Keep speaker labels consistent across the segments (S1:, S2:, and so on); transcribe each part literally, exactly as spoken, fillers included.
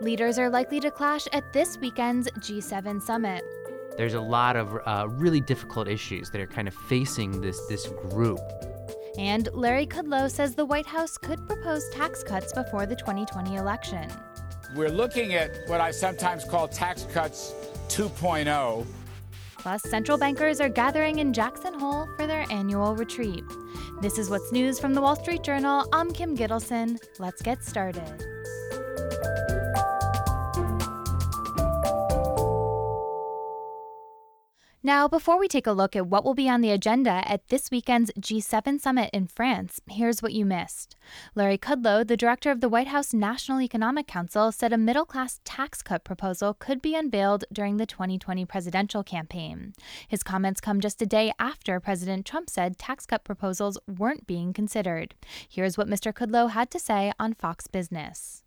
S1: Leaders are likely to clash at this weekend's G seven summit.
S2: There's a lot of uh, really difficult issues that are kind of facing this, this group.
S1: And Larry Kudlow says the White House could propose tax cuts before the twenty twenty election.
S3: We're looking at what I sometimes call tax cuts two point oh.
S1: Plus, central bankers are gathering in Jackson Hole for their annual retreat. This is What's News from the Wall Street Journal. I'm Kim Gittleson. Let's get started. Now, before we take a look at what will be on the agenda at this weekend's G seven summit in France, here's what you missed. Larry Kudlow, the director of the White House National Economic Council, said a middle-class tax cut proposal could be unveiled during the twenty twenty presidential campaign. His comments come just a day after President Trump said tax cut proposals weren't being considered. Here's what Mister Kudlow had to say on Fox Business.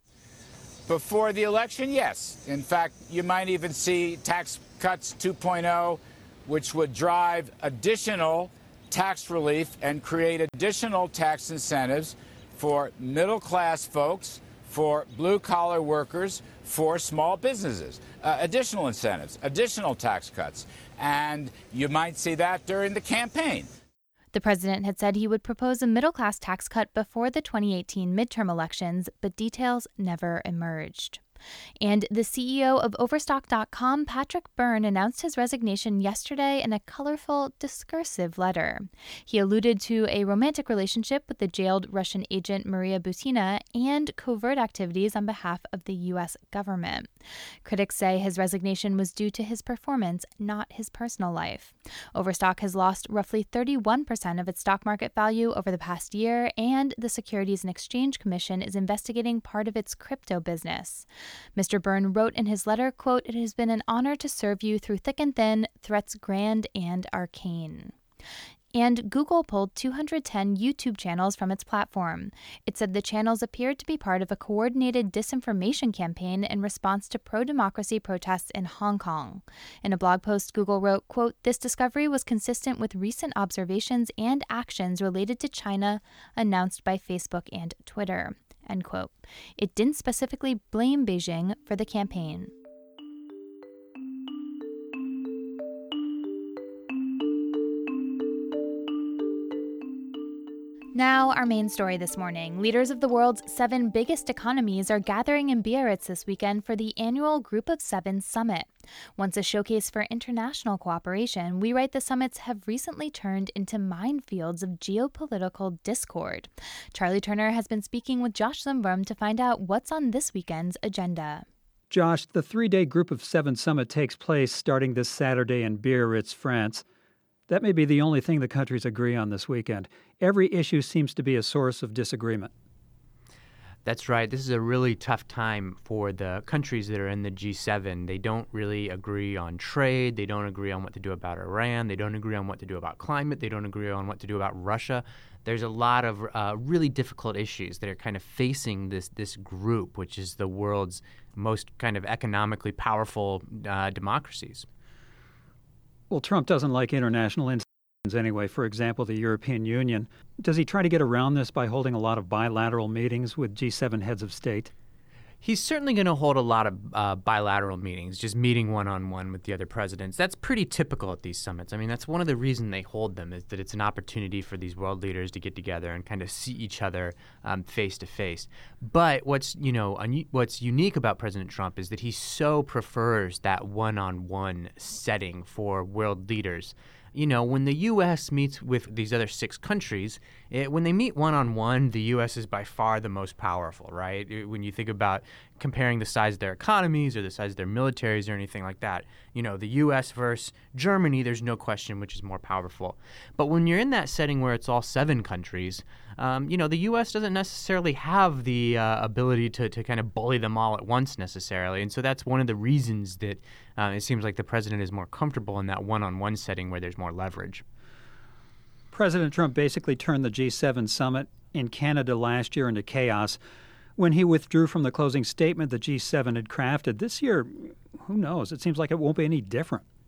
S3: Before the election, yes. In fact, you might even see tax cuts two point oh, which would drive additional tax relief and create additional tax incentives for middle-class folks, for blue-collar workers, for small businesses. Uh, additional incentives, additional tax cuts. And you might see that during the campaign.
S1: The president had said he would propose a middle-class tax cut before the twenty eighteen midterm elections, but details never emerged. And the C E O of Overstock dot com, Patrick Byrne, announced his resignation yesterday in a colorful, discursive letter. He alluded to a romantic relationship with the jailed Russian agent Maria Butina and covert activities on behalf of the U S government. Critics say his resignation was due to his performance, not his personal life. Overstock has lost roughly thirty-one percent of its stock market value over the past year, and the Securities and Exchange Commission is investigating part of its crypto business. Mister Byrne wrote in his letter, quote, "It has been an honor to serve you through thick and thin, threats grand and arcane." And Google pulled two hundred ten YouTube channels from its platform. It said the channels appeared to be part of a coordinated disinformation campaign in response to pro-democracy protests in Hong Kong. In a blog post, Google wrote, quote, "This discovery was consistent with recent observations and actions related to China announced by Facebook and Twitter." End quote. It didn't specifically blame Beijing for the campaign. Now, our main story this morning. Leaders of the world's seven biggest economies are gathering in Biarritz this weekend for the annual Group of Seven summit. Once a showcase for international cooperation, we write the summits have recently turned into minefields of geopolitical discord. Charlie Turner has been speaking with Josh Lindblom to find out what's on this weekend's agenda.
S4: Josh, the three-day Group of Seven summit takes place starting this Saturday in Biarritz, France. That may be the only thing the countries agree on this weekend. Every issue seems to be a source of disagreement.
S2: That's right. This is a really tough time for the countries that are in the G seven. They don't really agree on trade. They don't agree on what to do about Iran. They don't agree on what to do about climate. They don't agree on what to do about Russia. There's a lot of uh, really difficult issues that are kind of facing this this group, which is the world's most kind of economically powerful uh, democracies.
S4: Well, Trump doesn't like international institutions anyway. For example, the European Union. Does he try to get around this by holding a lot of bilateral meetings with G seven heads of state?
S2: He's certainly going to hold a lot of uh, bilateral meetings, just meeting one-on-one with the other presidents. That's pretty typical at these summits. I mean, that's one of the reasons they hold them, is that it's an opportunity for these world leaders to get together and kind of see each other um, face to face. But what's, you know, un- what's unique about President Trump is that he so prefers that one-on-one setting for world leaders. You know, when the U S meets with these other six countries, it, when they meet one-on-one, the U S is by far the most powerful, right? It, when you think about comparing the size of their economies or the size of their militaries or anything like that, you know, the U S versus Germany, there's no question which is more powerful. But when you're in that setting where it's all seven countries, um, you know, the U S doesn't necessarily have the uh, ability to, to kind of bully them all at once necessarily. And so that's one of the reasons that uh, it seems like the president is more comfortable in that one-on-one setting where there's more leverage.
S4: President Trump basically turned the G seven summit in Canada last year into chaos when he withdrew from the closing statement the G seven had crafted. This year, who knows? It seems like it won't be any different.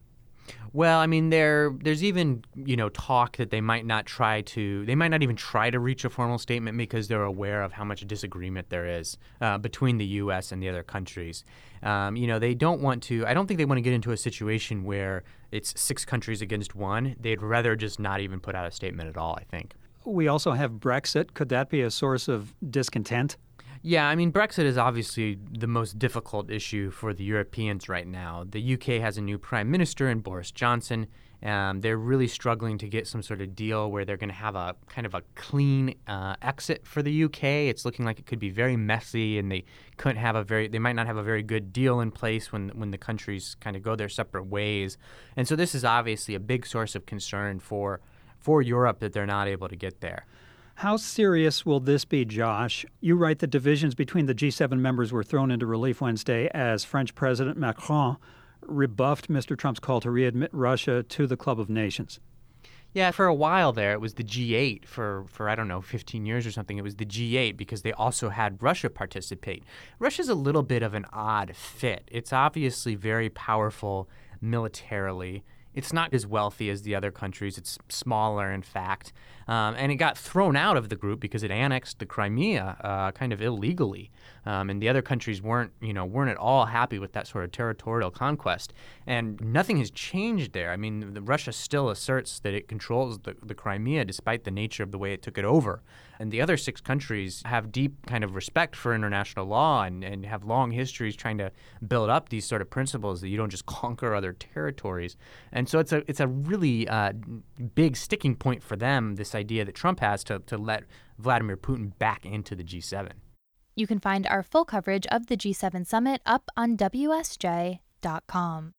S2: Well, I mean, there there's even, you know, talk that they might not try to, they might not even try to reach a formal statement because they're aware of how much disagreement there is uh, between the U S and the other countries. Um, you know, they don't want to, I don't think they want to get into a situation where it's six countries against one. They'd rather just not even put out a statement at all, I think.
S4: We also have Brexit. Could that be a source of discontent?
S2: Yeah, I mean, Brexit is obviously the most difficult issue for the Europeans right now. The U K has a new prime minister in Boris Johnson. Um, they're really struggling to get some sort of deal where they're going to have a kind of a clean uh, exit for the U K. It's looking like it could be very messy, and they couldn't have a very, they might not have a very good deal in place when when the countries kind of go their separate ways. And so this is obviously a big source of concern for for Europe that they're not able to get there.
S4: How serious will this be, Josh? You write that divisions between the G seven members were thrown into relief Wednesday as French President Macron rebuffed Mister Trump's call to readmit Russia to the Club of Nations.
S2: Yeah, for a while there, it was the G eight for, for, I don't know, fifteen years or something. It was the G eight because they also had Russia participate. Russia's a little bit of an odd fit. It's obviously very powerful militarily. It's not as wealthy as the other countries. It's smaller, in fact. Um, and it got thrown out of the group because it annexed the Crimea uh, kind of illegally. Um, and the other countries weren't, you know, weren't at all happy with that sort of territorial conquest. And nothing has changed there. I mean, the, Russia still asserts that it controls the, the Crimea despite the nature of the way it took it over. And the other six countries have deep kind of respect for international law and, and have long histories trying to build up these sort of principles that you don't just conquer other territories. And so it's a it's a really uh, big sticking point for them, this idea that Trump has to, to let Vladimir Putin back into the G seven.
S1: You can find our full coverage of the G seven summit up on W S J dot com.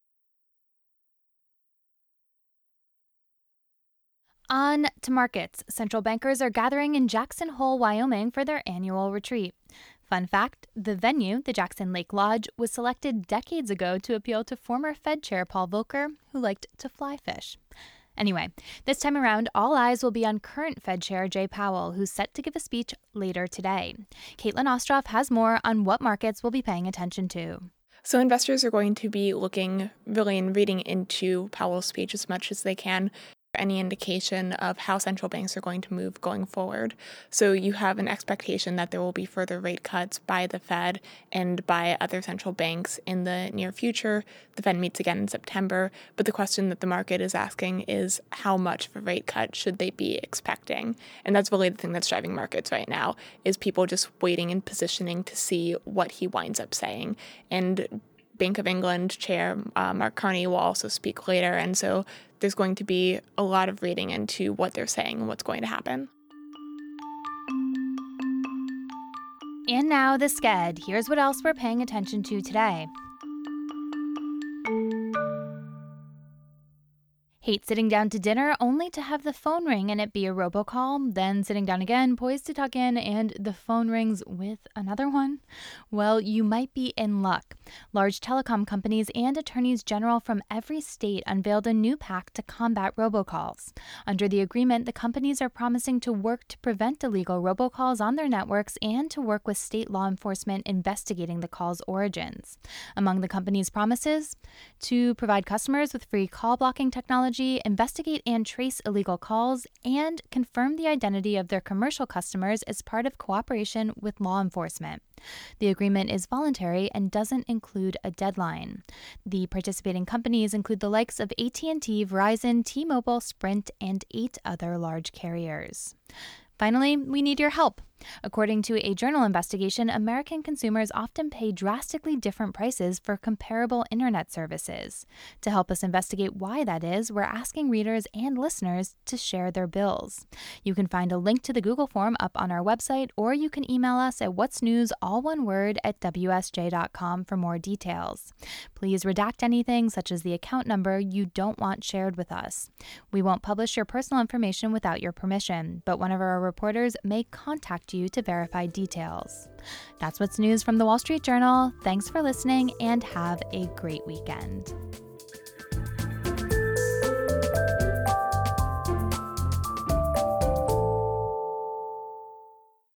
S1: On to markets. Central bankers are gathering in Jackson Hole, Wyoming for their annual retreat. Fun fact, the venue, the Jackson Lake Lodge, was selected decades ago to appeal to former Fed Chair Paul Volcker, who liked to fly fish. Anyway, this time around, all eyes will be on current Fed Chair Jay Powell, who's set to give a speech later today. Caitlin Ostroff has more on what markets will be paying attention to.
S5: So investors are going to be looking really and reading into Powell's speech as much as they can. Any indication of how central banks are going to move going forward. So you have an expectation that there will be further rate cuts by the Fed and by other central banks in the near future. The Fed meets again in September, but the question that the market is asking is how much of a rate cut should they be expecting? And that's really the thing that's driving markets right now, is people just waiting and positioning to see what he winds up saying. And Bank of England Chair uh, Mark Carney will also speak later, and so there's going to be a lot of reading into what they're saying and what's going to happen.
S1: And now the Sked. Here's what else we're paying attention to today. Hate sitting down to dinner only to have the phone ring and it be a robocall, then sitting down again, poised to tuck in, and the phone rings with another one? Well, you might be in luck. Large telecom companies and attorneys general from every state unveiled a new pact to combat robocalls. Under the agreement, the companies are promising to work to prevent illegal robocalls on their networks and to work with state law enforcement investigating the call's origins. Among the companies' promises, to provide customers with free call blocking technology, investigate and trace illegal calls, and confirm the identity of their commercial customers as part of cooperation with law enforcement. The agreement is voluntary and doesn't include a deadline. The participating companies include the likes of A T and T, Verizon, T-Mobile, Sprint, and eight other large carriers. Finally, we need your help. According to a journal investigation, American consumers often pay drastically different prices for comparable internet services. To help us investigate why that is, we're asking readers and listeners to share their bills. You can find a link to the Google form up on our website, or you can email us at what's news, all one word, at W S J dot com for more details. Please redact anything, such as the account number, you don't want shared with us. We won't publish your personal information without your permission, but one of our reporters may contact you to verify details. That's what's news from the Wall Street Journal. Thanks for listening and have a great weekend.